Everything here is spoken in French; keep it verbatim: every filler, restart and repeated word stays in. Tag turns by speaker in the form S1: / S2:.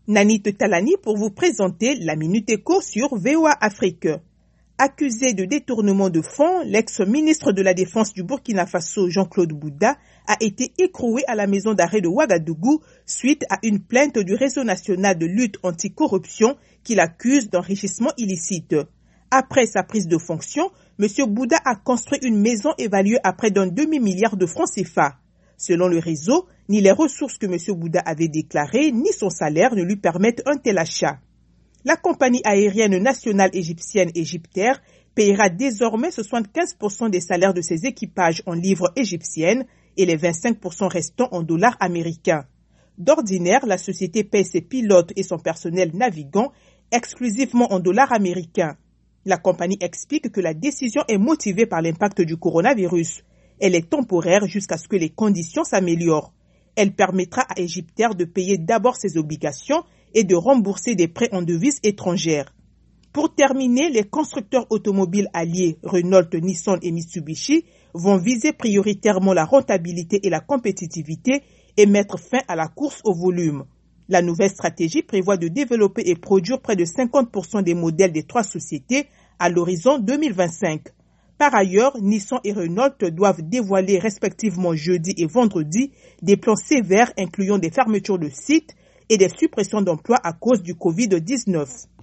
S1: Nanit Talani pour vous présenter la Minute Éco sur V O A Afrique. Accusé de détournement de fonds, l'ex-ministre de la Défense du Burkina Faso, Jean-Claude Bouda, a été écroué à la maison d'arrêt de Ouagadougou suite à une plainte du Réseau national de lutte anticorruption qui l'accuse d'enrichissement illicite. Après sa prise de fonction, M. Bouda a construit une maison évaluée à près d'un demi-milliard de francs C F A. Selon le réseau, ni les ressources que M. Bouda avait déclarées, ni son salaire ne lui permettent un tel achat. La compagnie aérienne nationale égyptienne Égyptair payera désormais soixante-quinze pour cent des salaires de ses équipages en livres égyptiennes et les vingt-cinq pour cent restants en dollars américains. D'ordinaire, la société paye ses pilotes et son personnel navigant exclusivement en dollars américains. La compagnie explique que la décision est motivée par l'impact du coronavirus. Elle est temporaire jusqu'à ce que les conditions s'améliorent. Elle permettra à Égyptair de payer d'abord ses obligations et de rembourser des prêts en devises étrangères. Pour terminer, les constructeurs automobiles alliés Renault, Nissan et Mitsubishi vont viser prioritairement la rentabilité et la compétitivité et mettre fin à la course au volume. La nouvelle stratégie prévoit de développer et produire près de cinquante pour cent des modèles des trois sociétés à l'horizon deux mille vingt-cinq. Par ailleurs, Nissan et Renault doivent dévoiler respectivement jeudi et vendredi des plans sévères incluant des fermetures de sites et des suppressions d'emplois à cause du covid dix-neuf.